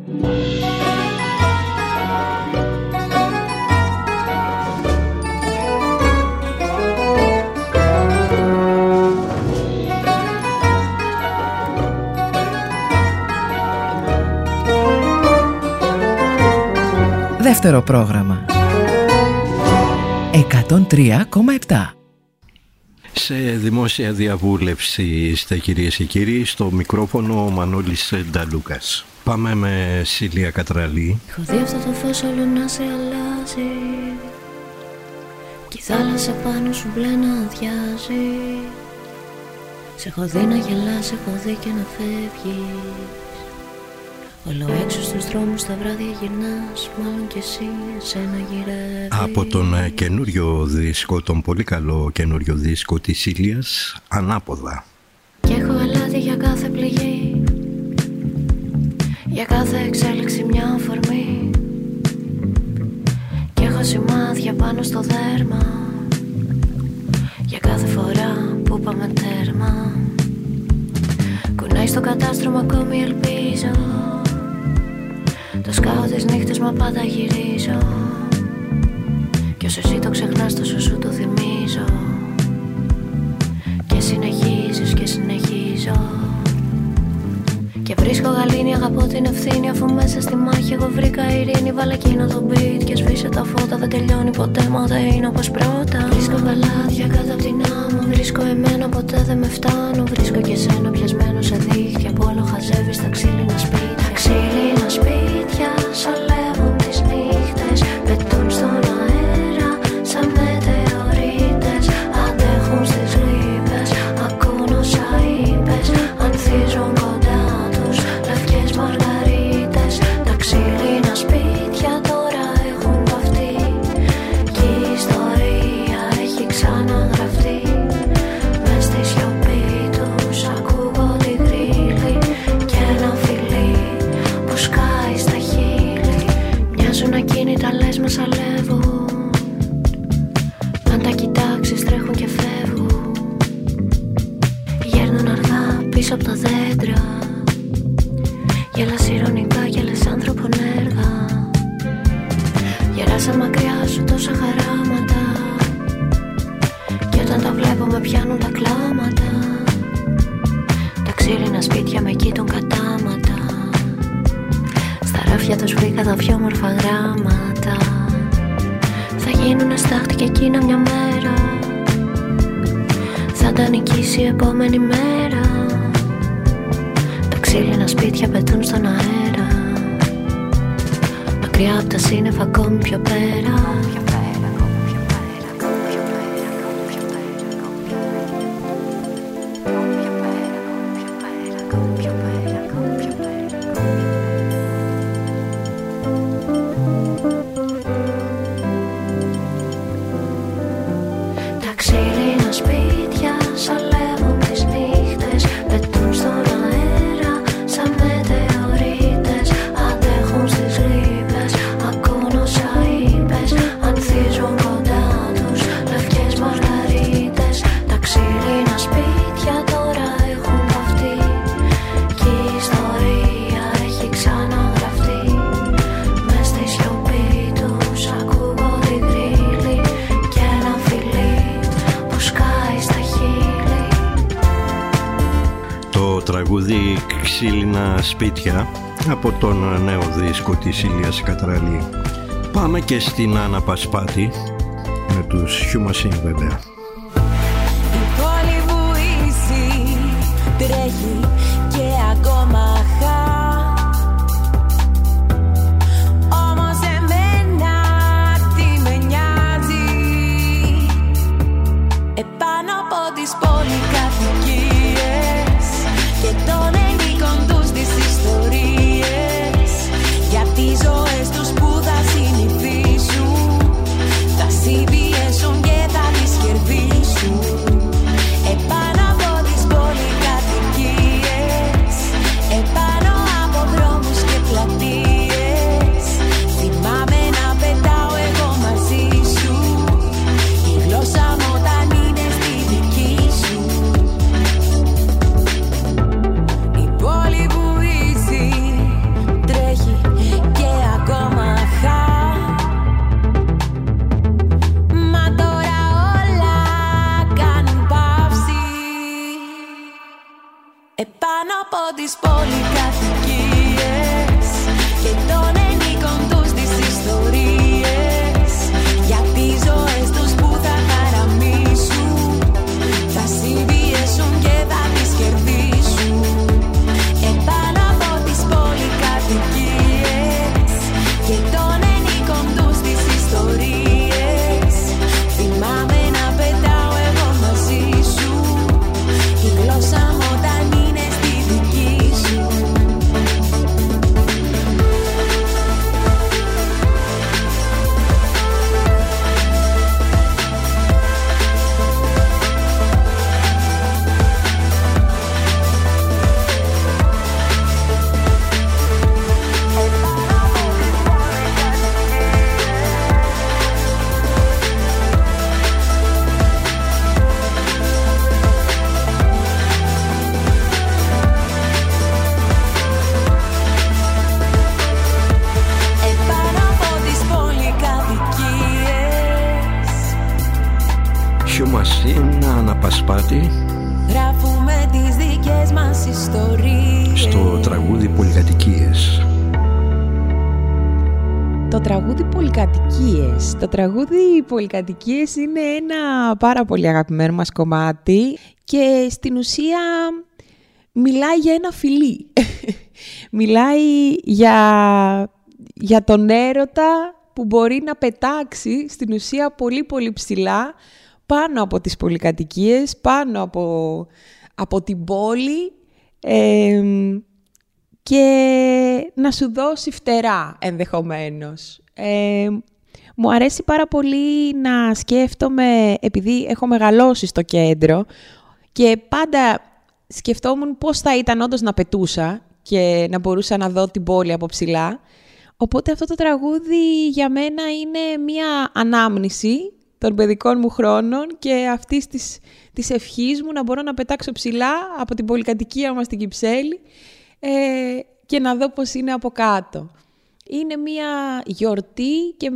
Δεύτερο πρόγραμμα 103,7. Σε δημόσια διαβούλευση είστε, κυρίες και κύριοι, στο μικρόφωνο ο Μανώλης Νταλούκας. Πάμε με Σίλια Κατραλή. Έχω δει αυτό το φως όλο να σε αλλάζει κι η θάλασσα πάνω σου μπλε να αδειάζει. Σε έχω δει να γελάς, έχω δει και να φεύγεις. Όλο έξω στους δρόμους τα βράδια γυρνάς, μάλλον κι εσύ εσένα γυρεύεις. Από τον καινούριο δίσκο, τον πολύ καλό καινούριο δίσκο της Σίλιας, Ανάποδα. Κι έχω αλάτι για κάθε πληγή, για κάθε εξέλιξη μια αφορμή. Κι έχω σημάδια πάνω στο δέρμα, για κάθε φορά που πάμε τέρμα. Κουνάει στο κατάστρωμα ακόμη ελπίζω, το σκάω τις νύχτες μα πάντα γυρίζω. Κι όσο εσύ το ξεχνάς τόσο σου το θυμίζω. Και συνεχίζεις και συνεχίζω. Και βρίσκω γαλήνη, αγαπώ την ευθύνη. Αφού μέσα στη μάχη εγώ βρήκα ειρήνη. Βάλε εκείνο το beat και σβήσε τα φώτα. Δεν τελειώνει ποτέ μα δεν είναι όπως πρώτα. Βρίσκω γαλάτια κάτω απ' την άμμο. Βρίσκω εμένα ποτέ δεν με φτάνω. Βρίσκω και σένα πιασμένο σε δίχτυα που όλο χαζεύεις τα ξύλινα σπίτια. Τα ξύλινα σπίτια σαλεύουν τις νύχτες, πετούν στον αέρα σαν μετεωρίτες. Αντέχουν στις γρίπες, ακούν όσα είπες. Ανθίζουν κοντά τους λευκές μαργαρίτες. Τα ξύλινα σπίτια τώρα έχουν βαφτεί κι η ιστορία έχει ξαναγραφτεί. Μες στη σιωπή τους ακούγω τη γρύλη και ένα φιλί που σκάει στα χείλη. Μοιάζουν ακίνητα λες μας αλεύουν, αν τα κοιτάξεις τρέχουν και φεύγουν. Γέρνουν αργά πίσω από τα δέντρα, γελάς ειρωνικά, γελάς άνθρωπον έργα. Γεράσαν μακριά σου τόσα χαράματα κι όταν τα βλέπω με πιάνουν τα κλάματα. Τα ξύλινα σπίτια με κοίτουν κατάματα, στα ράφια τους βρήκα τα πιο όμορφα γράμματα. Θα γίνουνε στάχτη και εκείνα μια μέρα, θα τα νικήσει η επόμενη μέρα. Τα ξύλινα σπίτια πετούν στον αέρα, μακριά απ' τα σύννεφα ακόμη πιο πέρα. Ξύλινα σπίτια από τον νέο δίσκο της Σίλιας Κατραλή. Πάμε και στην Άννα Πασπάτη με τους Hugh Machine βέβαια. Η πόλη μου ίση τρέχει και ακόμα χά. Όμως εμένα τι με νοιάζει, επάνω από τις πολυκατοικίες και τον τις ιστορίες για τις ζωές τους που θα συνηθίσουν, θα συμπιέσουν και θα τις κερδίσουν. Επάνω από τις πολυκατοικίες Άννα Πασπάτη. Γράφουμε τις δικές μας ιστορίες. Στο τραγούδι Πολυκατοικίες. Το τραγούδι Πολυκατοικίες. Το τραγούδι Πολυκατοικίες είναι ένα πάρα πολύ αγαπημένο μας κομμάτι και στην ουσία μιλάει για ένα φιλί. Μιλάει για τον έρωτα που μπορεί να πετάξει στην ουσία πολύ πολύ ψηλά πάνω από τις πολυκατοικίες, πάνω από την πόλη και να σου δώσει φτερά ενδεχομένως. Μου αρέσει πάρα πολύ να σκέφτομαι, επειδή έχω μεγαλώσει στο κέντρο και πάντα σκεφτόμουν πώς θα ήταν όντως να πετούσα και να μπορούσα να δω την πόλη από ψηλά. Οπότε αυτό το τραγούδι για μένα είναι μία ανάμνηση των παιδικών μου χρόνων και αυτής της ευχής μου να μπορώ να πετάξω ψηλά από την πολυκατοικία μας στην Κυψέλη και να δω πώς είναι από κάτω. Είναι μία γιορτή και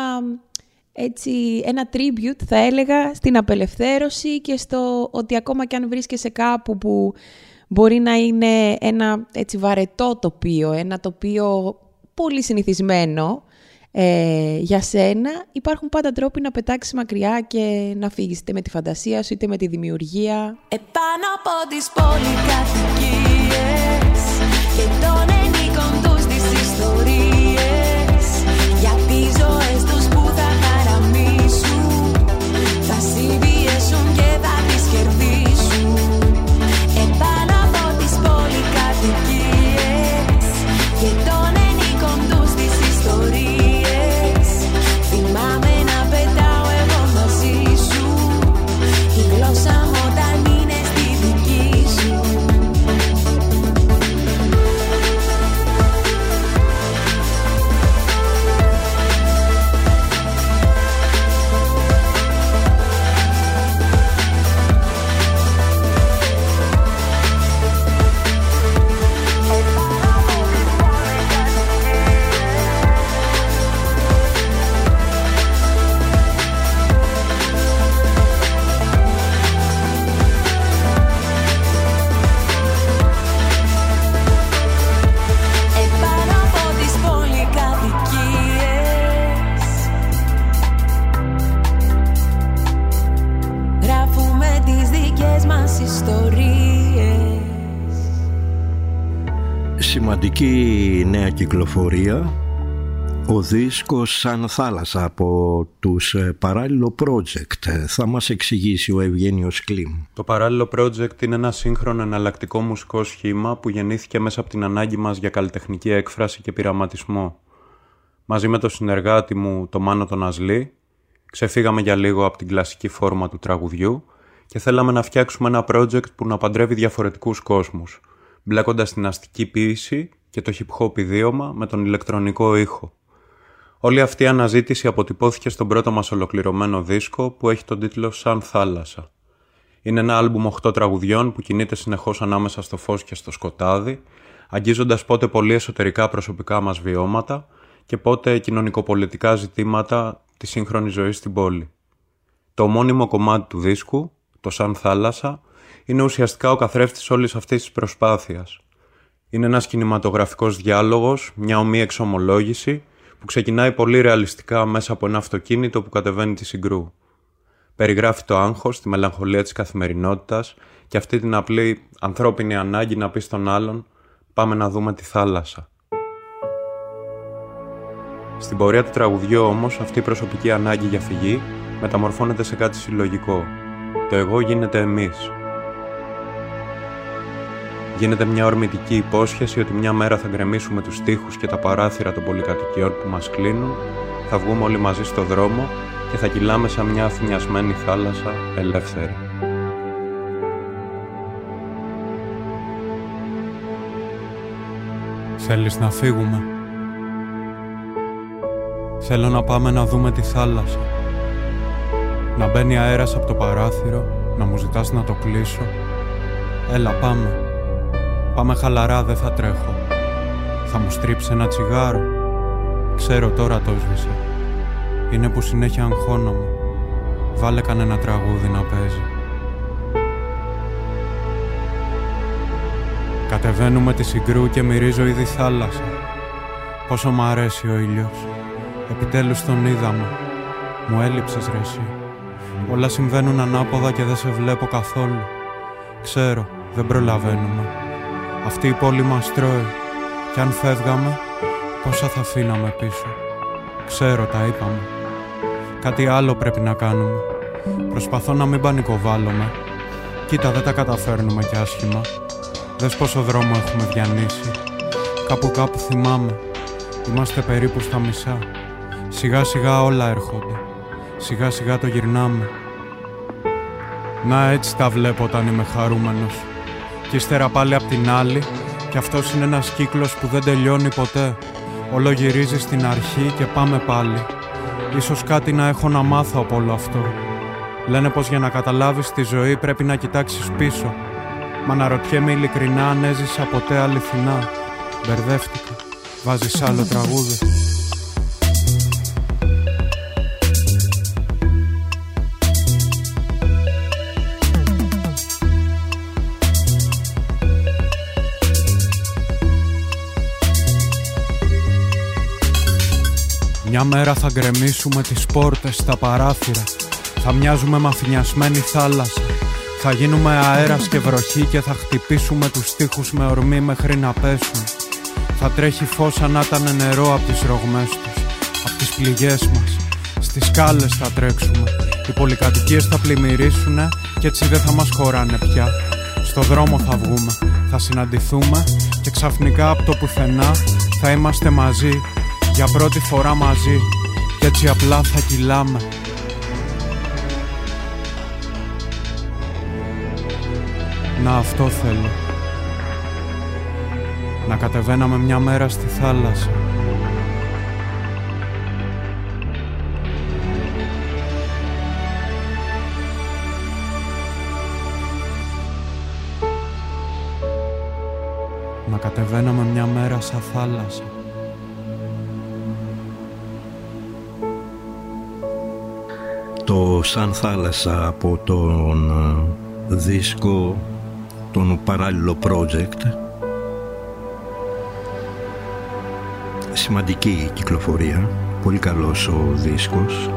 ένα tribute θα έλεγα στην απελευθέρωση και στο ότι ακόμα κι αν βρίσκεσαι κάπου που μπορεί να είναι ένα βαρετό τοπίο, ένα τοπίο πολύ συνηθισμένο για σένα, υπάρχουν πάντα τρόποι να πετάξεις μακριά και να φύγεις είτε με τη φαντασία σου είτε με τη δημιουργία. Επάνω από τις πολυκατοικίες και των ενίκων τους τις ιστορίες, για τις ζωές τους που θα χαραμίσουν, θα συμπιέσουν και θα τις κερδίσουν. Επάνω από τις πολυκατοικίες και των ενίκων τους τις ιστορίες, θυμάμαι να πετάω εγώ μαζί σου, η γλώσσα μου όταν είναι στη δική σου. Σημαντική νέα κυκλοφορία, ο δίσκος Σαν Θάλασσα από τους Παράλληλο Project. Θα μας εξηγήσει ο Ευγένιος Κλίμ. Το Παράλληλο Project είναι ένα σύγχρονο εναλλακτικό μουσικό σχήμα που γεννήθηκε μέσα από την ανάγκη μας για καλλιτεχνική έκφραση και πειραματισμό. Μαζί με τον συνεργάτη μου, τον Μάνο τον Ασλή, ξεφύγαμε για λίγο από την κλασική φόρμα του τραγουδιού και θέλαμε να φτιάξουμε ένα project που να παντρεύει διαφορετικούς κόσμους, μπλέκοντας την αστική ποίηση και το hip-hop ιδίωμα με τον ηλεκτρονικό ήχο. Όλη αυτή η αναζήτηση αποτυπώθηκε στον πρώτο μας ολοκληρωμένο δίσκο που έχει τον τίτλο «Σαν Θάλασσα». Είναι ένα άλμπουμ 8 τραγουδιών που κινείται συνεχώς ανάμεσα στο φως και στο σκοτάδι, αγγίζοντας πότε πολύ εσωτερικά προσωπικά μας βιώματα και πότε κοινωνικοπολιτικά ζητήματα της σύγχρονης ζωής στην πόλη. Το ομώνυμο κομμάτι του δίσκου, το «Σαν Θάλασσα», είναι ουσιαστικά ο καθρέφτης όλης αυτής της προσπάθειας. Είναι ένας κινηματογραφικός διάλογος, μια ομή εξομολόγηση που ξεκινάει πολύ ρεαλιστικά μέσα από ένα αυτοκίνητο που κατεβαίνει τη Συγκρού. Περιγράφει το άγχος, τη μελαγχολία της καθημερινότητας και αυτή την απλή ανθρώπινη ανάγκη να πει στον άλλον «Πάμε να δούμε τη θάλασσα». Στην πορεία του τραγουδιού όμως αυτή η προσωπική ανάγκη για φυγή μεταμορφώνεται σε κάτι συλλογικό. Το εγώ γίνεται εμείς. Γίνεται μια ορμητική υπόσχεση ότι μια μέρα θα γκρεμίσουμε τους τοίχους και τα παράθυρα των πολυκατοικιών που μας κλείνουν, θα βγούμε όλοι μαζί στο δρόμο και θα κυλάμε σαν μια αφηνιασμένη θάλασσα ελεύθερη. Θέλεις να φύγουμε? Θέλω να πάμε να δούμε τη θάλασσα. Να μπαίνει αέρας από το παράθυρο, να μου ζητάς να το κλείσω. Έλα πάμε. Πάμε χαλαρά, δεν θα τρέχω. Θα μου στρίψει ένα τσιγάρο. Ξέρω τώρα το σβήσε. Είναι που συνέχεια αγχώνομαι. Βάλε κανένα τραγούδι να παίζει. Κατεβαίνουμε τη Συγκρού και μυρίζω ήδη θάλασσα. Πόσο μ' αρέσει ο ήλιος. Επιτέλους τον είδαμε. Μου έλειψες ρε εσύ. Όλα συμβαίνουν ανάποδα και δεν σε βλέπω καθόλου. Ξέρω, δεν προλαβαίνουμε. Αυτή η πόλη μας τρώει. Κι αν φεύγαμε, πόσα θα αφήναμε πίσω. Ξέρω, τα είπαμε. Κάτι άλλο πρέπει να κάνουμε. Προσπαθώ να μην πανικοβάλλομαι. Κοίτα, δεν τα καταφέρνουμε κι άσχημα. Δες πόσο δρόμο έχουμε διανύσει. Κάπου θυμάμαι. Είμαστε περίπου στα μισά. Σιγά σιγά όλα έρχονται. Σιγά σιγά το γυρνάμε. Να έτσι τα βλέπω όταν είμαι χαρούμενος. Κι ύστερα πάλι απ' την άλλη. Κι αυτός είναι ένας κύκλος που δεν τελειώνει ποτέ. Όλο γυρίζει στην αρχή και πάμε πάλι. Ίσως κάτι να έχω να μάθω από όλο αυτό. Λένε πως για να καταλάβεις τη ζωή πρέπει να κοιτάξεις πίσω. Μα αναρωτιέμαι ειλικρινά αν έζησα ποτέ αληθινά. Μπερδεύτηκα. Βάζεις άλλο τραγούδι. Μια μέρα θα γκρεμίσουμε τις πόρτες στα παράθυρα. Θα μοιάζουμε μαφινιασμένη θάλασσα. Θα γίνουμε αέρας και βροχή και θα χτυπήσουμε τους τοίχους με ορμή μέχρι να πέσουν. Θα τρέχει φως σαν να ήταν νερό από τις ρογμές τους, από τις πληγές μας. Στις σκάλες θα τρέξουμε. Οι πολυκατοικίες θα πλημμυρίσουνε και έτσι δεν θα μας χωράνε πια. Στο δρόμο θα βγούμε, θα συναντηθούμε και ξαφνικά από το πουθενά θα είμαστε μαζί. Για πρώτη φορά μαζί κι έτσι απλά θα κυλάμε. Να αυτό θέλω. Να κατεβαίναμε μια μέρα στη θάλασσα. Να κατεβαίναμε μια μέρα σαν θάλασσα. Το «Σαν θάλασσα» από τον δίσκο, τον παράλληλο project. Σημαντική κυκλοφορία, πολύ καλός ο δίσκος.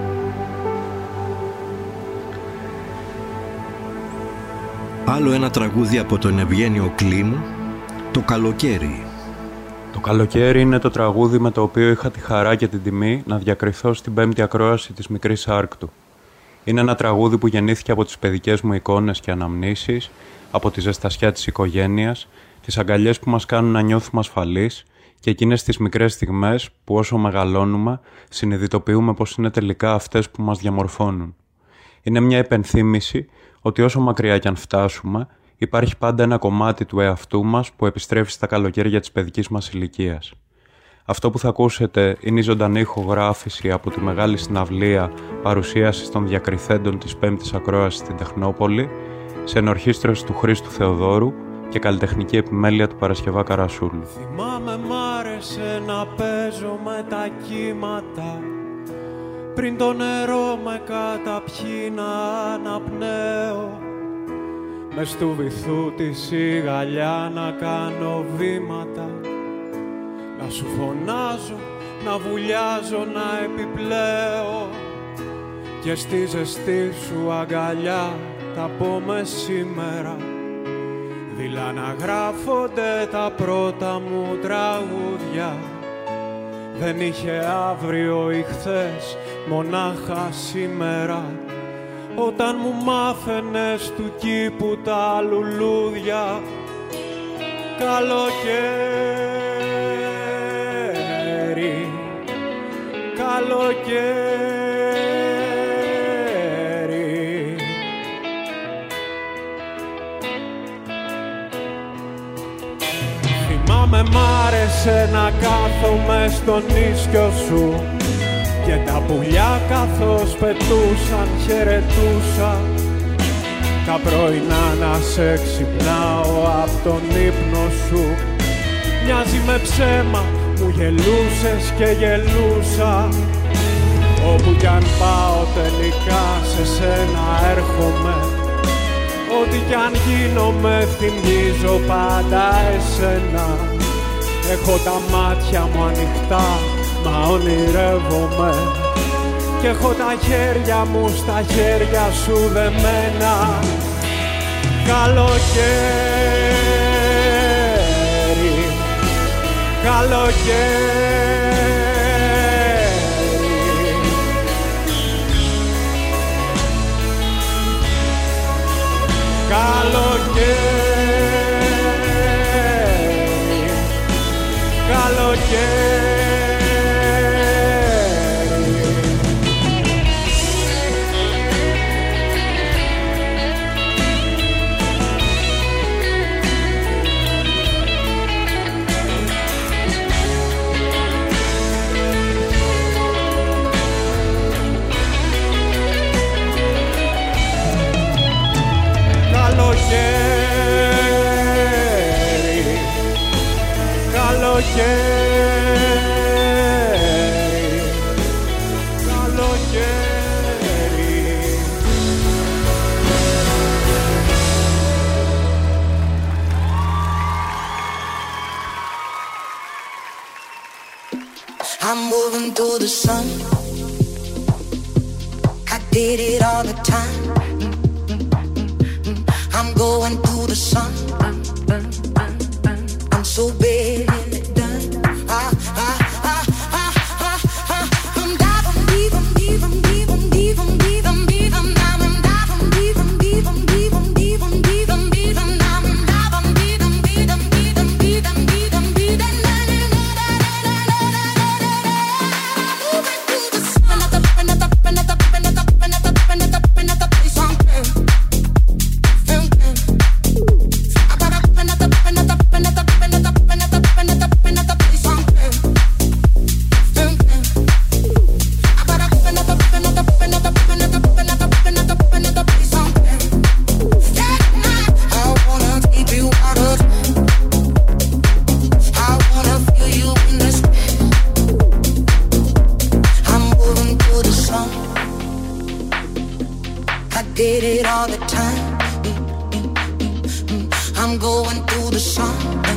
Άλλο ένα τραγούδι από τον Ευγένιο Κλίμου, «Το καλοκαίρι». Το καλοκαίρι είναι το τραγούδι με το οποίο είχα τη χαρά και την τιμή να διακριθώ στην 5η ακρόαση της Μικρής Άρκτου. Είναι ένα τραγούδι που γεννήθηκε από τις παιδικές μου εικόνες και αναμνήσεις, από τη ζεστασιά της οικογένειας, τις αγκαλιές που μας κάνουν να νιώθουμε ασφαλείς και εκείνες τις μικρές στιγμές που όσο μεγαλώνουμε συνειδητοποιούμε πως είναι τελικά αυτές που μας διαμορφώνουν. Είναι μια υπενθύμηση ότι όσο μακριά κι αν φτάσουμε, υπάρχει πάντα ένα κομμάτι του εαυτού μας που επιστρέφει στα καλοκαίρια της παιδικής μας ηλικίας. Αυτό που θα ακούσετε είναι η ζωντανή ηχογράφηση από τη μεγάλη συναυλία παρουσίασης των διακριθέντων της 5ης ακρόασης στην Τεχνόπολη, σε ενορχήστρωση του Χρήστου Θεοδόρου και καλλιτεχνική επιμέλεια του Παρασκευά Καρασούλου. Θυμάμαι μ' άρεσε να παίζω με τα κύματα, πριν το νερό με καταπιεί να αναπνέω, μες του βυθού τη σιγαλιά να κάνω βήματα, να σου φωνάζω, να βουλιάζω, να επιπλέω και στη ζεστή σου αγκαλιά τα πούμε σήμερα, δειλά να γράφονται τα πρώτα μου τραγούδια. Δεν είχε αύριο ή χθες, μονάχα σήμερα, όταν μου μάθαινες του κήπου τα λουλούδια. Καλοκαίρι, καλοκαίρι, θυμάμαι μ' άρεσε να κάθομαι στον ίσκιο σου και τα πουλιά καθώς πετούσαν χαιρετούσα, τα πρωινά να σε ξυπνάω απ' τον ύπνο σου. Μοιάζει με ψέμα, μου γελούσες και γελούσα, όπου κι αν πάω τελικά σε σένα έρχομαι, Ό,τι κι αν γίνομαι θυμίζω πάντα εσένα. Έχω τα μάτια μου ανοιχτά, μα ονειρεύομαι. Κι έχω τα χέρια μου στα χέρια σου δεμένα. Καλοκαίρι, καλοκαίρι, καλοκαίρι, καλοκαίρι. Καλοκαίρι, καλοκαίρι, καλοκαίρι. I'm moving through the sun. I did it all the time. I'm going through the sun. I'm so bad in it done. I'm diving deep, I'm deep, I'm deep, I'm deep, I'm deep, I'm deep, I'm diving deep, I'm deep, I'm deep, I'm deep, I'm deep, I'm deep, I'm diving deep, I'm deep, I'm deep, I'm deep, I'm deep, I'm deep, I'm did it all the time. I'm going through the sun.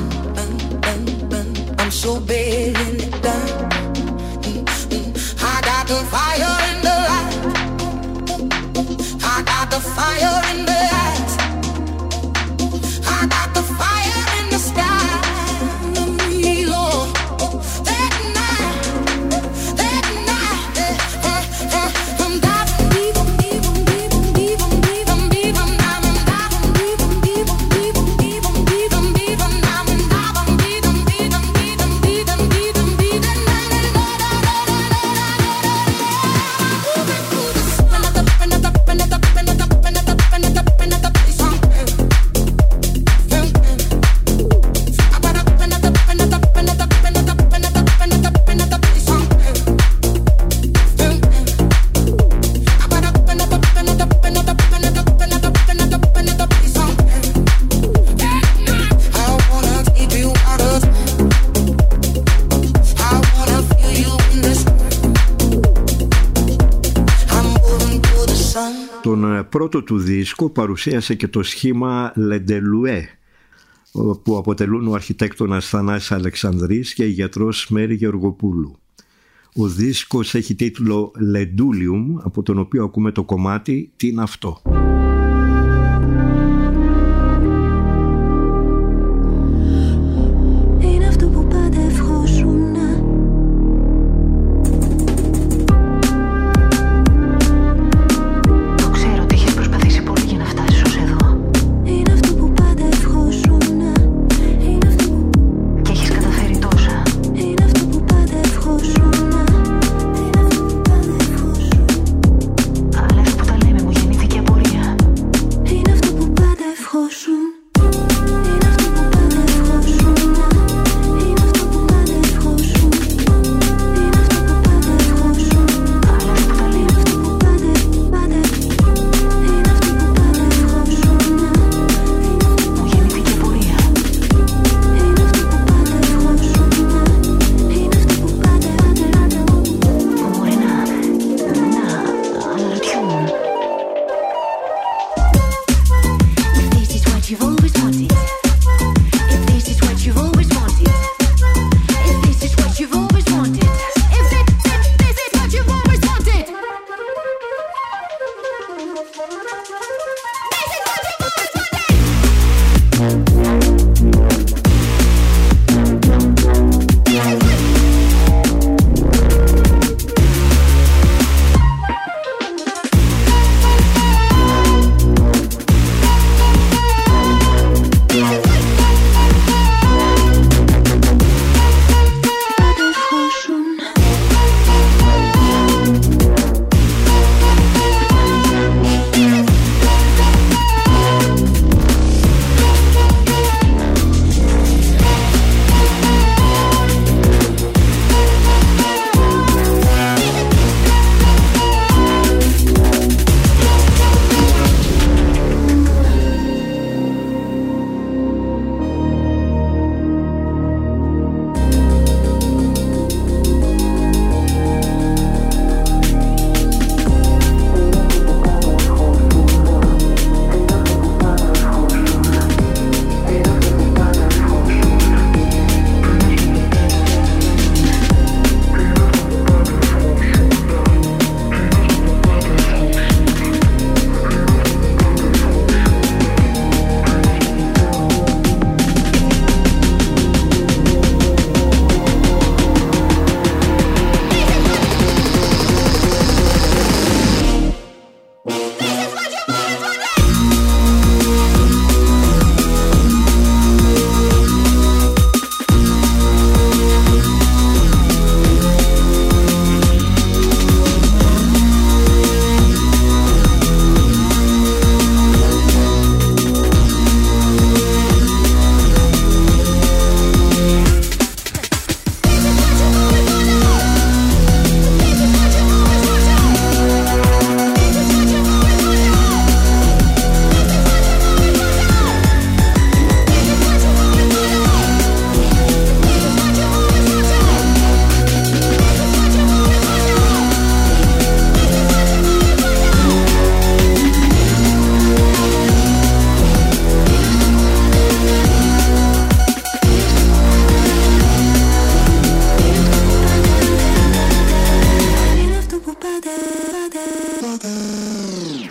I'm so bad in it done. I got the fire in the light. I got the fire in the eyes. I got the fire in the sky. Lord, that night, I'm diving deep, I'm deep, I'm deep, I'm deep, I'm deep, I'm deep, I'm diving deep, I'm deep, I'm deep, I'm deep, I'm deep, I'm deep, I'm diving deep, I'm deep, I'm deep, I'm deep, I'm deep, I'm deep, I'm Τον πρώτο του δίσκο παρουσίασε και το σχήμα Lendelue, που αποτελούν ο αρχιτέκτονας Θανάσης Αλεξανδρής και η γιατρός Μέρη Γεωργοπούλου. Ο δίσκος έχει τίτλο Lendulium, από τον οποίο ακούμε το κομμάτι «Τι είναι αυτό». Αλλά αυτό που τα λέμε μου γεννήθηκε απορία.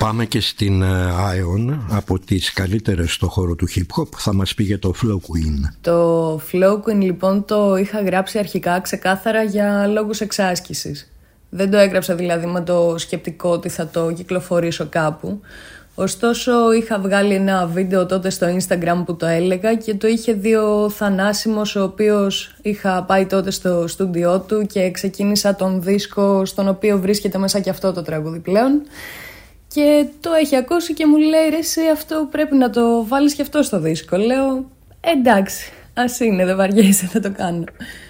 Πάμε και στην Ion, από τις καλύτερες στο χώρο του hip hop. Θα μας πει για το Flow Queen. Το Flow Queen λοιπόν το είχα γράψει αρχικά ξεκάθαρα για λόγους εξάσκησης. Δεν το έγραψα δηλαδή με το σκεπτικό ότι θα το κυκλοφορήσω κάπου. Ωστόσο είχα βγάλει ένα βίντεο τότε στο Instagram που το έλεγα και το είχε δει ο Θανάσιμος, ο οποίος είχα πάει τότε στο στούντιό του και ξεκίνησα τον δίσκο στον οποίο βρίσκεται μέσα και αυτό το τραγούδι πλέον. Και το έχει ακούσει και μου λέει ρε εσύ, αυτό πρέπει να το βάλεις και αυτό στο δίσκο. Λέω εντάξει, ας είναι, δεν βαριέσαι, θα το κάνω.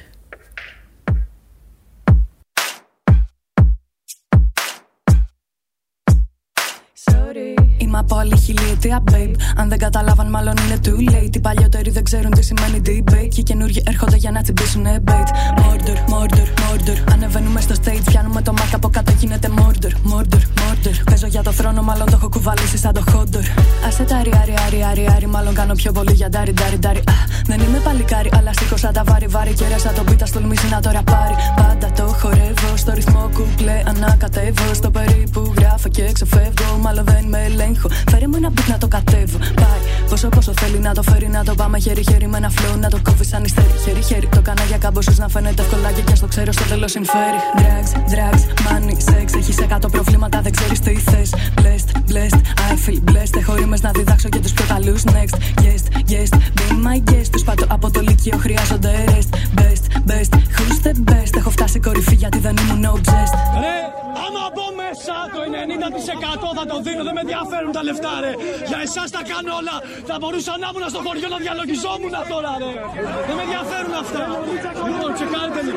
Είμαι από άλλη χιλιετία, babe. Αν δεν καταλάβαν, μάλλον είναι too late. Οι παλιότεροι δεν ξέρουν τι σημαίνει debate. Και οι καινούργοι έρχονται για να τσιμπήσουνε bait. Murder, murder, murder. Ανεβαίνουμε στο stage, πιάνουμε το mic από κάτω, γίνεται murder, murder, murder. Παίζω για το θρόνο, μάλλον το έχω κουβαλήσει σαν το Hodor. Άσε τα άρι, μάλλον κάνω πιο πολύ για ντάρι. Δεν είμαι παλικάρι, αλλά σήκωσα τα βάρη. Και ρέσα το beat, ας τολμήσει να το ραπάρει. Πάντα το χορεύω, στο ρυθμό κουπλέ ανακατεύω. Στο περίπου γράφω και ξεφεύγω, μάλλον δεν με ελέγχω. Φέρε μου ένα beat να το κατέβω. Πάει πόσο θέλει να το φέρει, να το πάμε χέρι-χέρι με ένα flow. Να το κόβει σαν υστέρι, χέρι-χέρι. Το κάνα για κάμποσους να φαίνεται ευκολάκι και στο ξέρω στο τέλος συμφέρει. Drugs, money, sex. Έχεις 100 προβλήματα, δεν ξέρεις τι θες. Blessed, I feel blessed. Έχω ρήμες να διδάξω και τους πιο καλούς. Next, yes, be my guest. Τους πατώ από το λύκειο, χρειάζονται rest. Best, who's the best. Έχω φτάσει κορυφή γιατί δεν ήμουν obsessed. Ρε, άμα από μέσα το 90% θα το δίνω, δεν με ενδιαφέρουν τα λεφτά ρε. Για εσάς τα κάνω όλα. Θα μπορούσα να ήμουν στο χωριό να διαλογιζόμουν τώρα ρε. Δεν με ενδιαφέρουν αυτά. Λοιπόν, τσεκάρετε λίγο.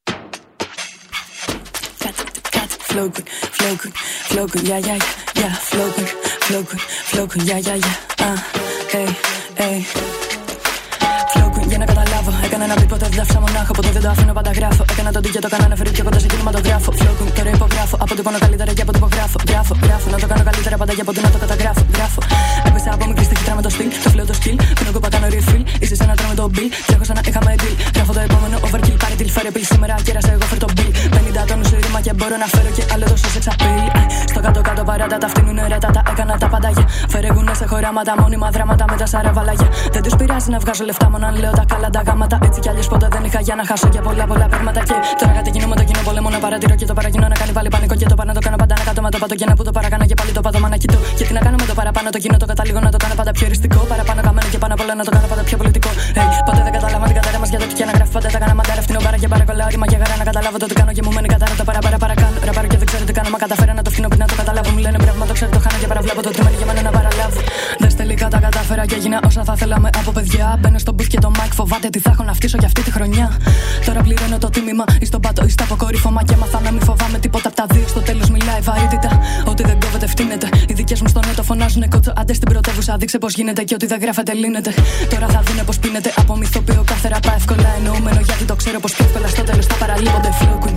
Flow good, yeah, flow good, yeah, hey. Για να καταλάβω, έκανα ένα beat, ποτέ δεν τα άφησα μονάχο. Ποτέ δεν το αφήνω, πάντα γράφω. Έκανα το DJ, το έκανα να φέρει πιο κοντά σε κινηματογράφο. Φλόκουν, τώρα υπογράφω. Από το πόνο καλύτερα και από το υπογράφω. Γράφω, να το κάνω καλύτερα πάντα για από να το καταγράφω. Έπεσα από μικρή στη χιτρά με το στυλ. Το flow το skill, πίνω κούπα κάνω refill. Είσαι σαν να τρώμε το bill. Τρέχω σαν να είχαμε deal. Γράφω το επόμενο overkill, πάρε deal, φέρε pill. Σήμερα κέρασα εγώ φέρ το bill. 50 τόνους σε ρήμα και μπορώ να φέρω και άλλο τόσο σε εξαπίλ. Στο κάτω παράτα τα φτύνουνε ρέτα, έκανα τα παντάγια. Φερεγούνε σε χωράματα, μόνιμα δράματα με τα σαραβαλάγια. Δεν τους πειράζει να βγάζω λεφτά μόνο αν λέω τα καλά τα γάματα. Έτσι κι αλλιώς ποτέ δεν είχα για να χάσω για πολλά πράγματα. Και τώρα κατηγίνω το κοινό πόλεμο να παρατηρώ και το παρακινώ να κάνει πάλι πανικό. Και το πάνω το κάνω πάντα να κάτω με το πάτο και να που το παρακάνω και πάλι το πάτωμα να κοιτώ. Και τι να κάνω με το παραπάνω το κοινό το καταλήγω να το κάνω πάντα πιο εριστικό. Παραπάνω καμένο και πάνω απ' όλα να το κάνω πάντα πιο πολιτικό. Hey, ποτέ δεν κατάλαβα την κατάρα μας για το τι και να γράφει πάντα τα κάνα μαντάρα. Φτύνω πάρα και παρακολάω ρήμα και γαρά να καταλάβω το τι κάνω και μου μένει κατάρα το παρακάνω. Ραπάρω και δεν ξέρω τι κάνω, μα καταφέρα να το φτύνω πριν να το καταλάβω. Μου λένε πράγμα το ξέρω το χάνω και παραβλέπω το τι μένει για μένα να παραλάβω. Δες τελικά τα κατάφερα και έγινα όσα θα θέλαμε από παιδιά. Μπαίνω στο booth και το mic φοβάται τι θα έχω να φτύσω για αυτή τη χρονιά. Τώρα πληρώνω το τίμημα, ή στον πάτο ή στα αποκορύφωμα. Και μαθα να μην φοβάμαι τίποτα από τα δύο. Στο τέλος μιλάει βαρύτητα. Ότι δεν κόβεται φτύνεται. Οι δικές μου στον νότο φωνάζουνε κότσο. Άντε στην πρωτεύουσα, δείξε πως γίνεται. Και ότι δεν γράφεται λύνεται. Τώρα θα δούνε πως πίνεται. Από μυθοποιώ κάθε ραπά εύκολα εννοούμενο. Γιατί το ξέρω πως πιο εύκολα στο τέλος θα παραλείπονται. Flow queen,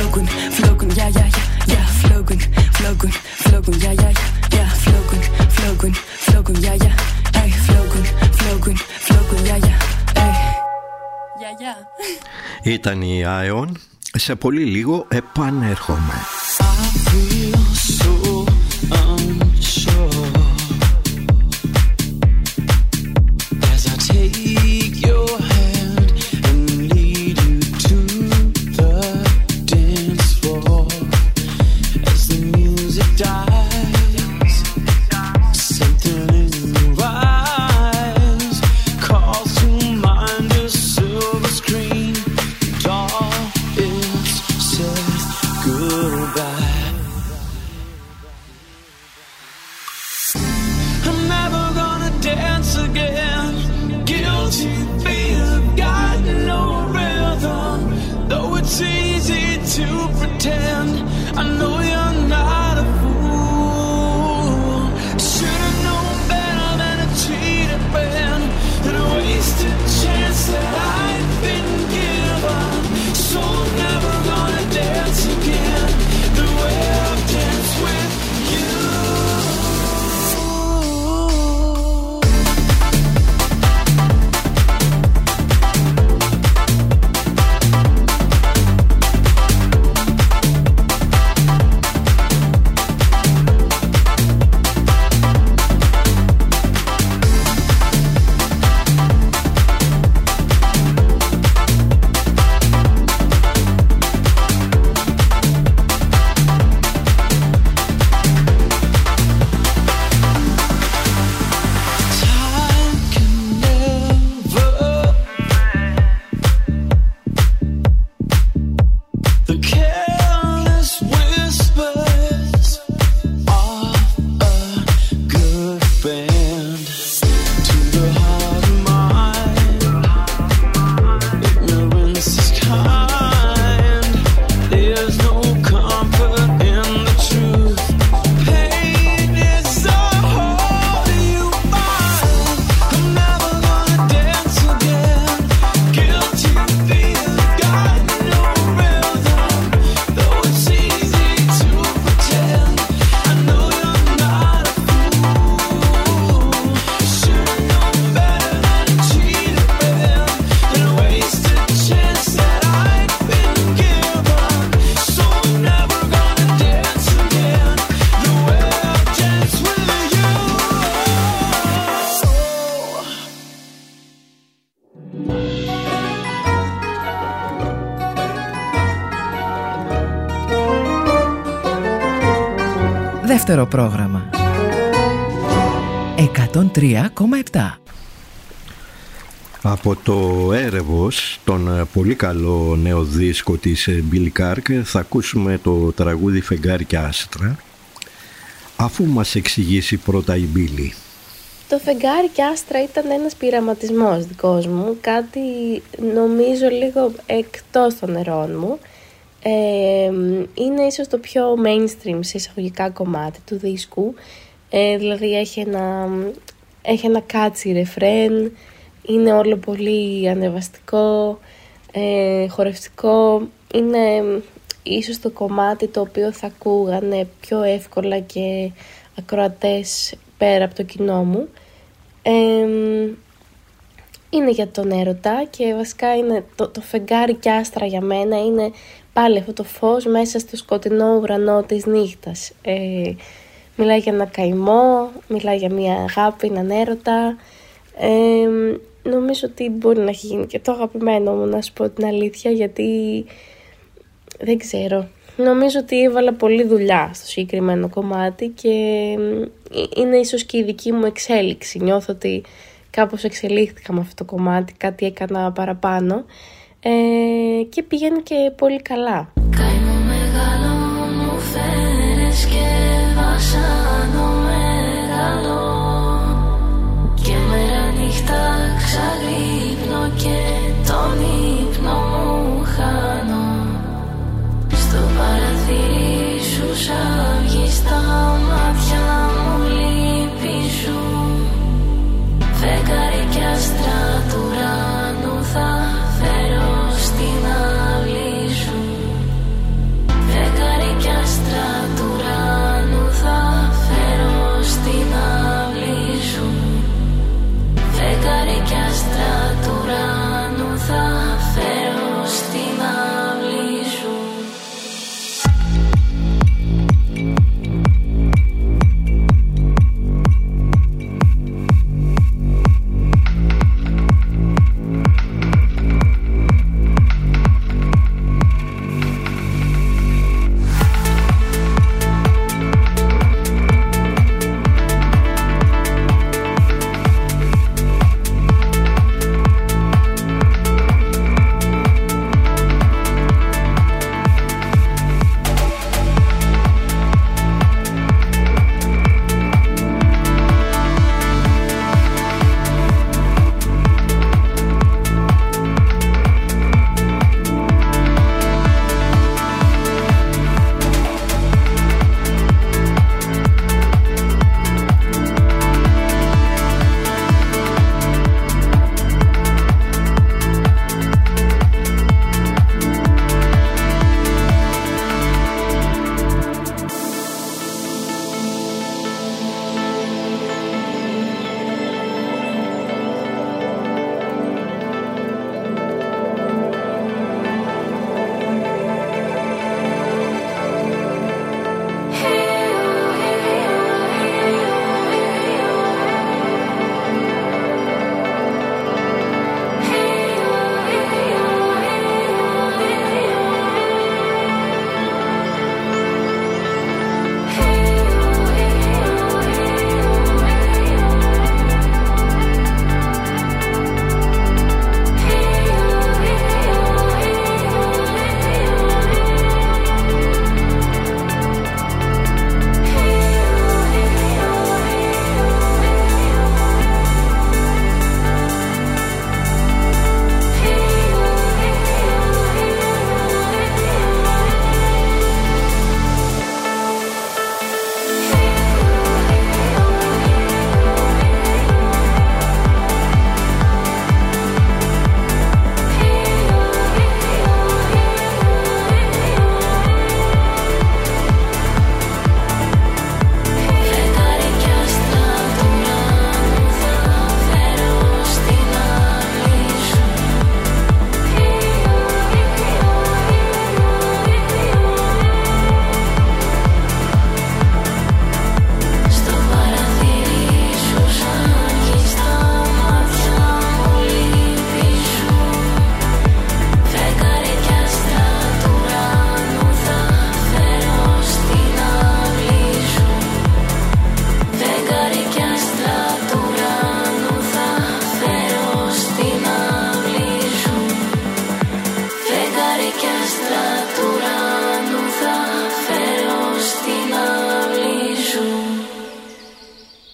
yeah, flow queen, yeah, flow queen, yeah, hey, flow queen, yeah. Ήταν η Ion. Σε πολύ λίγο επανέρχομαι. Δεύτερο πρόγραμμα. 103,7. Από το Έρευος, τον πολύ καλό νέο δίσκο της Billy Clark, θα ακούσουμε το τραγούδι «Φεγγάρι και άστρα», αφού μας εξηγήσει πρώτα η Billy. Το «Φεγγάρι και άστρα» ήταν ένας πειραματισμός δικός μου, κάτι νομίζω λίγο εκτός των νερών μου. Είναι ίσως το πιο mainstream σε εισαγωγικά κομμάτι του δίσκου, δηλαδή έχει ένα κάτσι ρεφρέν, είναι όλο πολύ ανεβαστικό, χορευτικό. Είναι ίσως το κομμάτι το οποίο θα ακούγανε πιο εύκολα και ακροατές πέρα από το κοινό μου. Είναι για τον έρωτα και βασικά είναι το φεγγάρι και άστρα για μένα είναι πάλι αυτό το φως μέσα στο σκοτεινό ουρανό της νύχτας. Μιλάει για ένα καημό, μιλάει για μια αγάπη, έναν έρωτα. Νομίζω ότι μπορεί να έχει γίνει και το αγαπημένο μου, να σου πω την αλήθεια, γιατί δεν ξέρω. Νομίζω ότι έβαλα πολλή δουλειά στο συγκεκριμένο κομμάτι και είναι ίσως και η δική μου εξέλιξη. Νιώθω ότι κάπως εξελίχθηκα με αυτό το κομμάτι, κάτι έκανα παραπάνω και πηγαίνει και πολύ καλά. Καημό μεγάλο μου φέρες και βασάνο μεγάλο και μέρα νύχτα ξαγρύπνω και τον ύπνο μου χάνω. Στο παραθύρι σου σ' στα μάτια μου λύπη σου. Φεγγάρι κι άστρα του ουρανού θα φέρω στην αυλή σου. Φεγγάρι κι άστρα του ουρανού θα φέρω στην αυλή σου. Φεγγάρι κι άστρα του ουρανού θα φέρω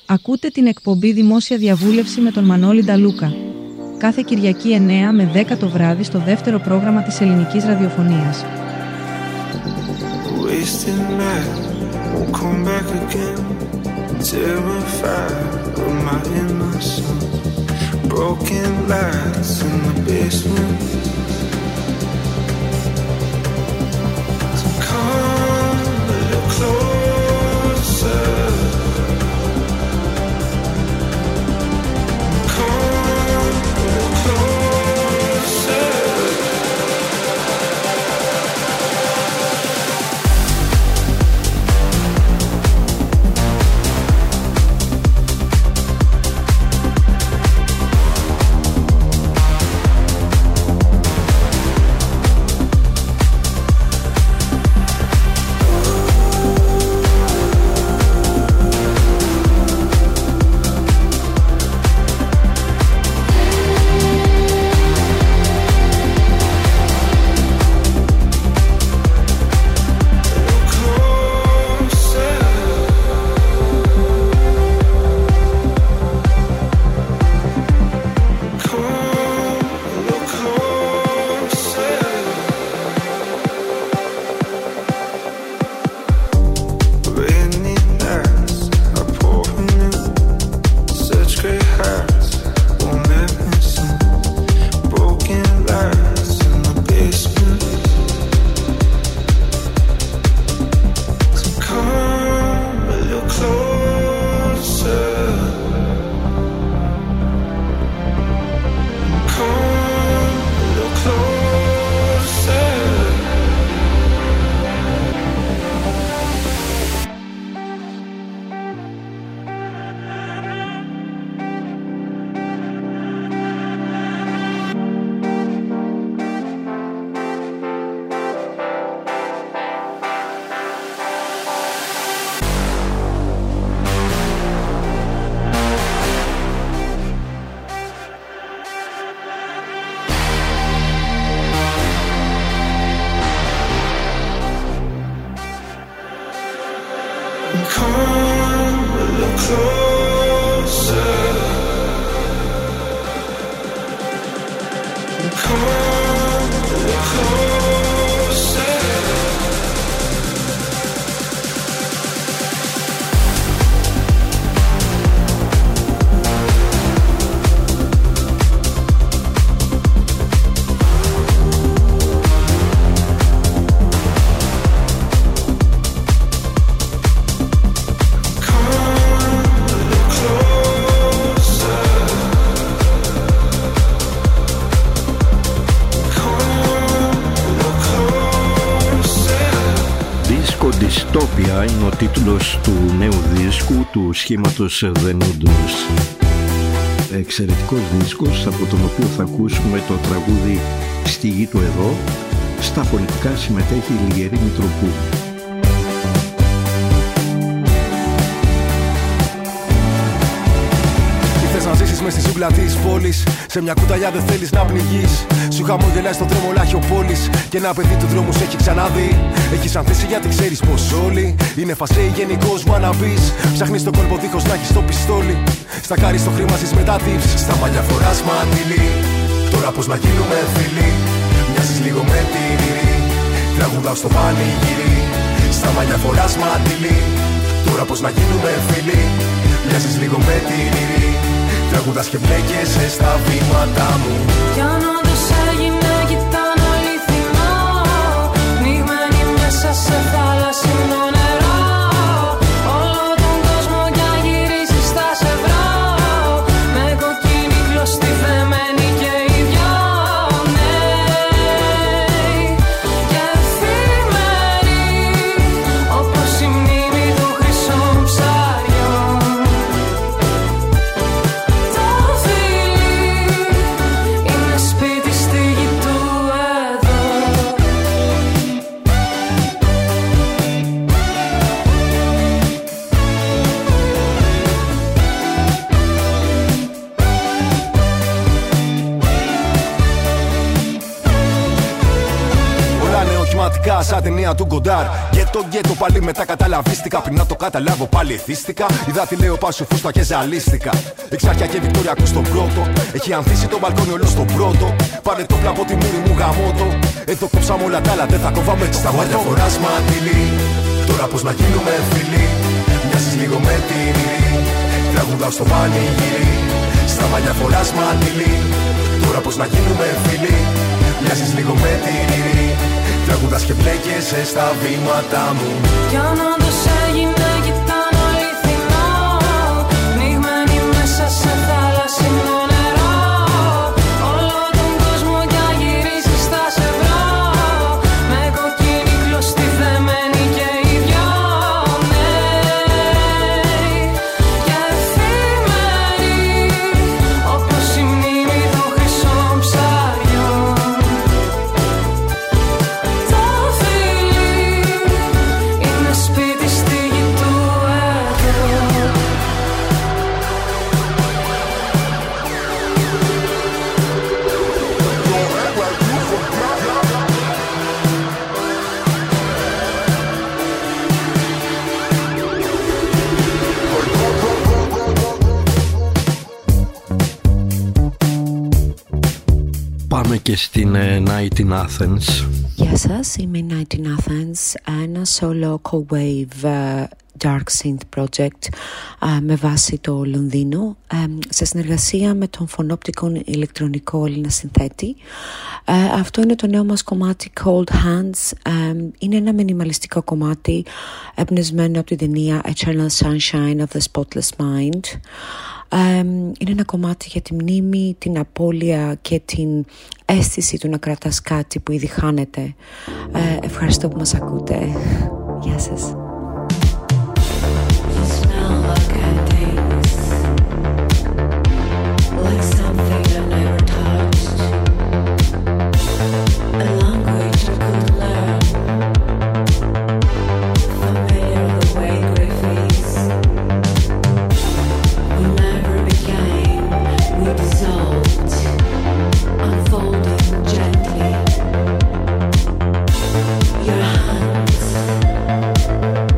Ακούτε την εκπομπή Δημόσια Διαβούλευση με τον Μανώλη Νταλούκα. Κάθε Κυριακή 9 με 10 το βράδυ στο δεύτερο πρόγραμμα της ελληνικής ραδιοφωνίας. Είναι ο τίτλος του νέου δίσκου του σχήματος The Noodles. Εξαιρετικός δίσκος, από τον οποίο θα ακούσουμε το τραγούδι «Στη γη του εδώ». Στα φωνητικά συμμετέχει η Λιγερή Μητροπούλου. Να ζήσεις μες στη ζούγκλα της πόλης. Σε μια κουταλιά δεν θέλεις να πνιγείς. Σου χαμογελάει στον δρόμο λάχιο πόλης. Και ένα παιδί του δρόμου σε έχει ξαναδεί. Έχεις ανθίσει γιατί ξέρεις πως όλοι είναι φασέοι γενικώς wannabes. Ψάχνεις τον κόλπο δίχως να έχεις το πιστόλι. Στακάρεις το χρήμα ζεις με τα tips. Στα μαλλιά φοράς μαντιλή. Τώρα πως να γίνουμε φίλοι. Μοιάζεις λίγο με την ήρη. Τραγουδάω στο πανηγύρι. Στα μαλλιά φοράς μαντιλή. Τώρα πως να γίνουμε φίλοι. Μοιάζεις λίγο με την ήρη. Τραγουδάς και μπλέκεσαι στα βήματα μου. Κι αν όντως έγινε κι ήταν αληθινό, πνιγμένη μέσα σε θάλασσινό νερό, όλο τον κόσμο κι αν γυρίσεις θα σε βρω. Με κοκκίνη κλωστή δεμένη και οι δυο νέοι και εφήμεροι, όπως η μνήμη των χρυσών ψαριών. Το φίλι είναι σπίτι μπροστά σαν ταινία του Γκοντάρ. Γκέτο πάλι μετά καταλαβίστηκα. Πριν να το καταλάβω πάλι εθίστηκα. Είδα τι λέω πάσου φούστα και ζαλίστηκα. Εξάρχεια και Βικτόρια ακούς τον πρώτο. Έχει ανθίσει το μπαλκόνι όλο στον πρώτο. Πάρε το πλαπ' τη μούρη μου γαμώτο. Εδώ κόψαμε όλα τα άλλα, δεν θα κόβαμε το στα μάτια φοράς μαντιλή. Τώρα πως να γίνουμε φίλοι. Μοιάζεις λίγο με την ήρη. Τραγουδάω στο πανηγύρι. Στα μάτια φοράς μαντιλή. Τώρα πως να γίνουμε φίλοι. Μοιάζεις λίγο με την ήρη. Τραγουδάς και μπλέκεσαι στα βήματα μου. Κι αν όντως έγινε κι ήταν αληθινό, πνιγμένοι μέσα σε θάλασσινό νερό, όλο τον κόσμο κι αν γυρίσεις θα σε βρω. Με κοκκίνη κλωστή δεμένη και οι δυο, ναι. Και εφήμερη όπως η μνήμη των χρυσών ψαριών. Το φίλι είναι σπίτι στη γη του εδώ. Πάμε και στην Night in Athens. Γεια σας, είμαι η Night in Athens, ένα solo co-wave dark synth project με βάση το Λονδίνο, σε συνεργασία με τον φωνόπτικο ηλεκτρονικό Έλληνα συνθέτη. Αυτό είναι το νέο μας κομμάτι Cold Hands. Είναι ένα μινιμαλιστικό κομμάτι εμπνευσμένο από την ταινία Eternal Sunshine of the Spotless Mind. Είναι ένα κομμάτι για τη μνήμη, την απώλεια και την αίσθηση του να κρατάς κάτι που ήδη χάνεται. Ευχαριστώ που μας ακούτε. Γεια σας. Your hands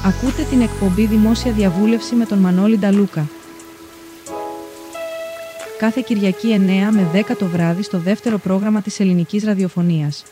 Ακούτε την εκπομπή Δημόσια Διαβούλευση με τον Μανώλη Νταλούκα. Κάθε Κυριακή 9 με 10 το βράδυ στο δεύτερο πρόγραμμα της ελληνικής ραδιοφωνίας.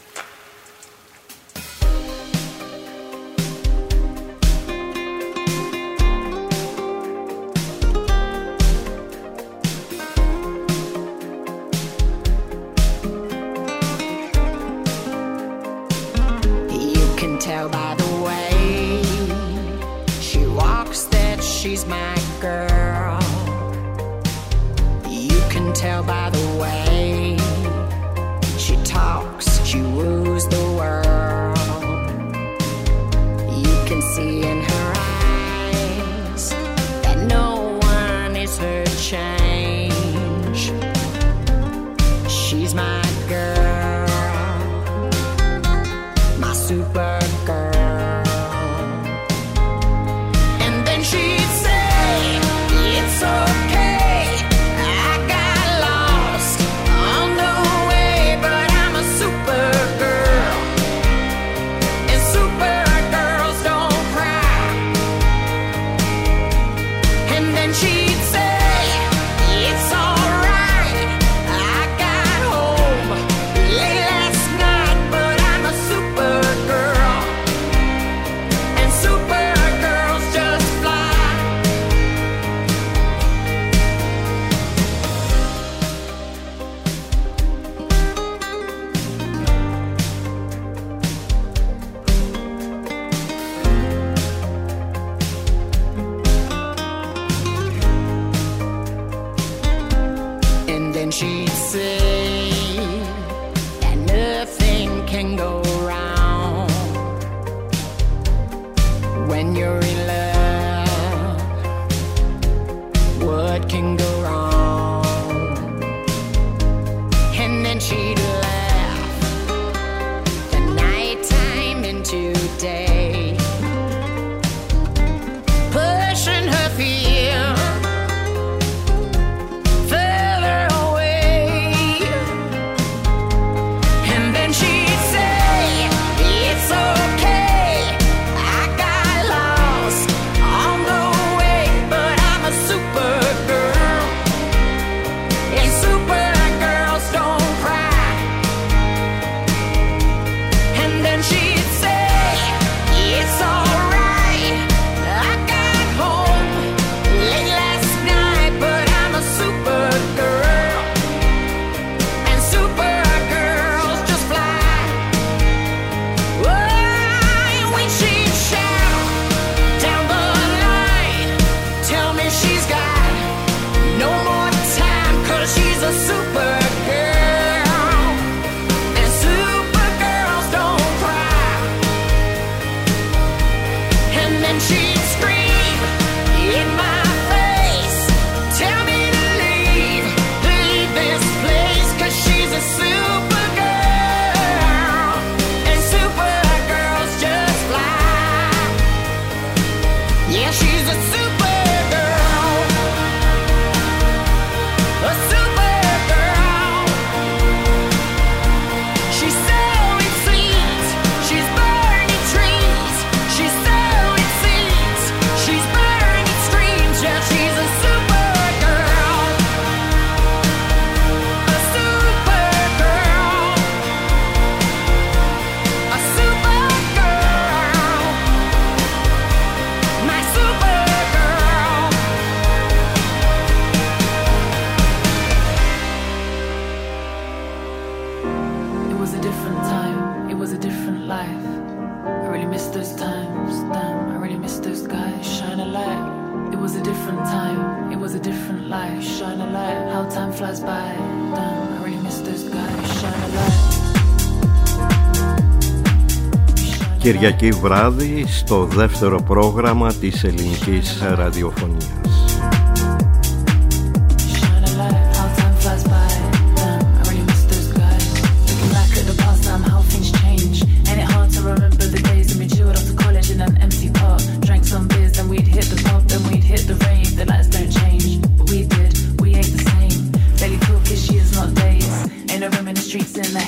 Κυριακή βράδυ στο δεύτερο πρόγραμμα της ελληνικής ραδιοφωνίας.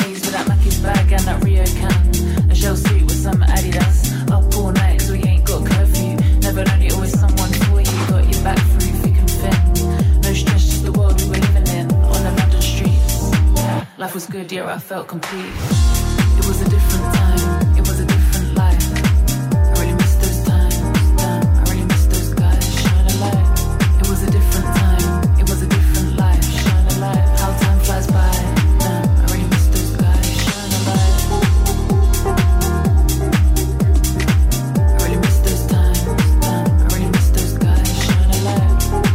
Bag and that Rio can. A shell suit with some Adidas. Up all night 'cause we ain't got I felt complete. It was a different time, it was a different life. I really miss those times, damn, I really miss those guys. Shine a light. It was a different time, it was a different life. Shine a light, how time flies by. Damn, I really miss those guys. Shine a light. I really miss those times, damn, I really miss those guys. Shine a light.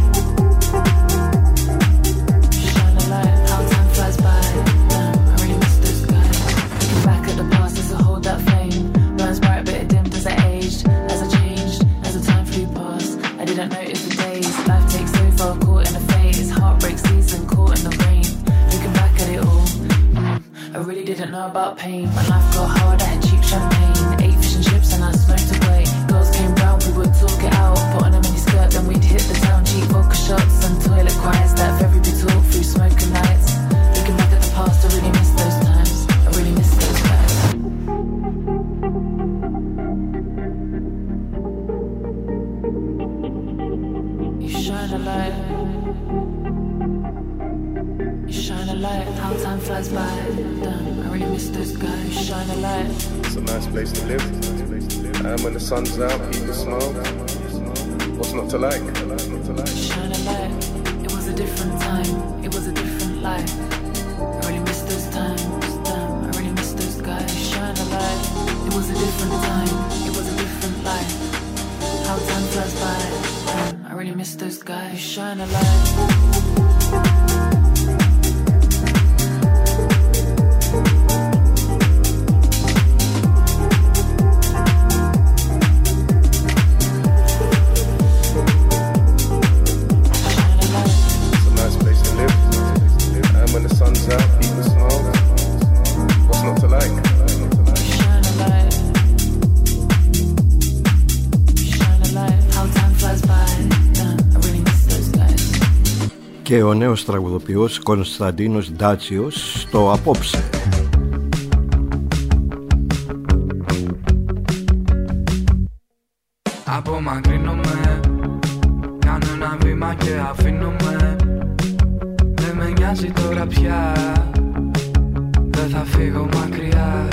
Shine a light, how time flies by. Damn, I really miss those guys. Looking back at the past as I hold that flame. Burns bright but it dimmed as I aged, as I changed, as the time flew past. I didn't notice the days. Life takes over, caught in a phase. Heartbreak season, caught in the rain. Looking back at it all, I really didn't know about pain. My life got hard, I had cheap champagne. Ate fish and chips and I smoked away. Girls came round, we would talk it out. Put on a mini skirt, then we'd hit the town. Cheap vodka shots and toilet cries. That very big talk through smoking nights. Looking back at the past, I really miss those times. I really miss those guys. You shine a light. You shine a light. How time flies by. Damn, I really miss those guys. Shine a light. It's a nice place to live. And when the sun's out, people smile. What's not to like? Shine a light. It was a different time. It was a different life. I really miss those times. Damn, I really miss those guys. Shine a light. It was a different time. It was a different life. How time flies by. Damn, I really miss those guys. Shine a light. Και ο νέος τραγουδοποιός Κωνσταντίνος Ντάτσιος στο Απόψε. Απομακρύνομαι, κάνω ένα βήμα και αφήνομαι. Δεν με νοιάζει τώρα πια, δεν θα φύγω μακριά.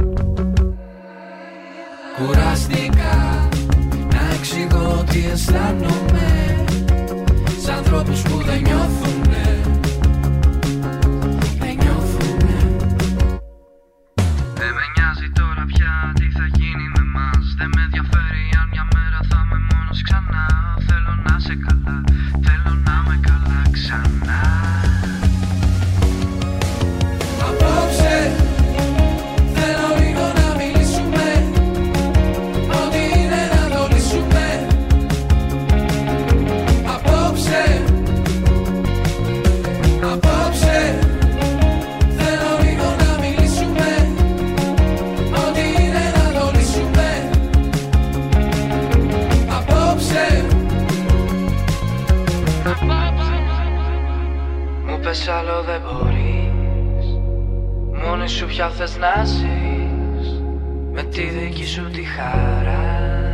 Κουράστηκα να εξηγώ τι αισθάνομαι σ' ανθρώπους που δεν νιώθουνε, δεν νιώθουνε. Δεν με νοιάζει τώρα πια τι θα γίνει με μας. Δεν με ενδιαφέρει αν μια μέρα θα είμαι μόνος ξανά. Θέλω να σε καλά, θέλω να είμαι καλά ξανά. Απόψε θέλω λίγο να μιλήσουμε, ό,τι είναι να το λύσουμε. Απόψε θέλω λίγο να μιλήσουμε, ό,τι είναι να το λύσουμε. Απόψε μου πες άλλο δεν μπορείς, μόνη σου πια θες να ζεις, με τη δική σου τη χαρά.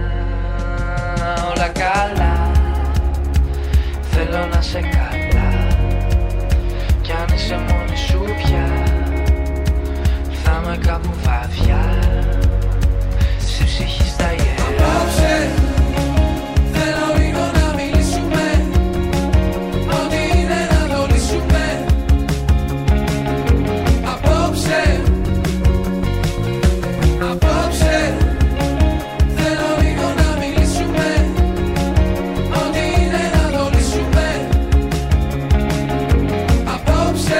Όλα καλά, θέλω να σε καλά, κι αν είσαι μόνη σου πια θα είμαι κάπου βαδιά, σε ψυχή στα γερά. Απόψε θέλω λίγο να μιλήσουμε, ό,τι είναι να το λύσουμε. Απόψε θέλω λίγο να μιλήσουμε, ό,τι είναι να το λύσουμε. Απόψε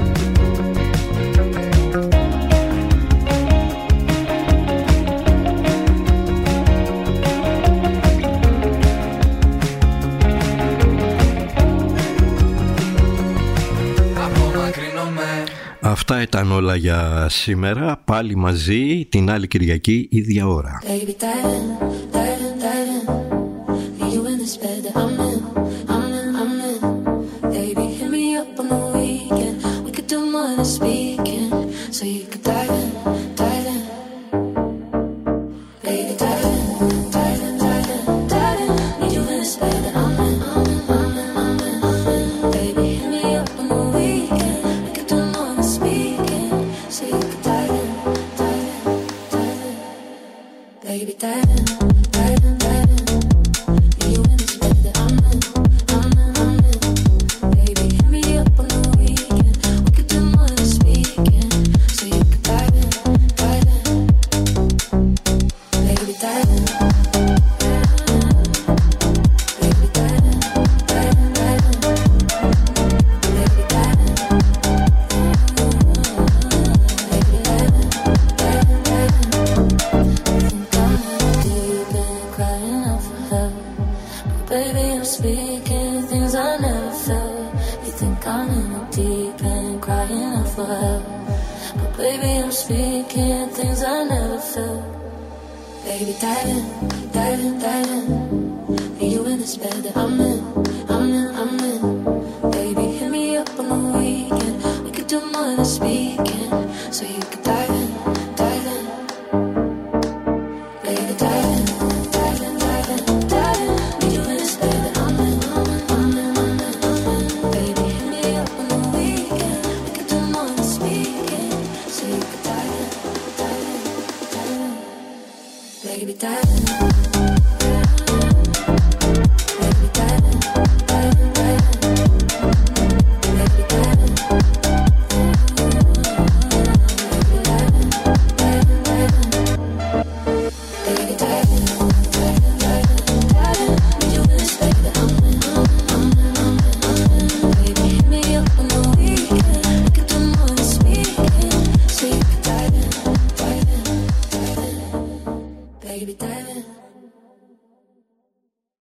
Αυτά ήταν όλα για σήμερα. Πάλι μαζί την άλλη Κυριακή, ίδια ώρα. Baby, darling, darling, darling, need you in this bed that I'm in, I'm in, I'm in. Baby, hit me up on the weekend, we could do more than speaking, so you could dive in, dive in. Baby, darling, darling, darling, darling, need you in this bed that I'm in, I'm in, I'm in, I'm in, I'm in. Baby, hit me up on the weekend, we could do more than speaking, Baby, darling.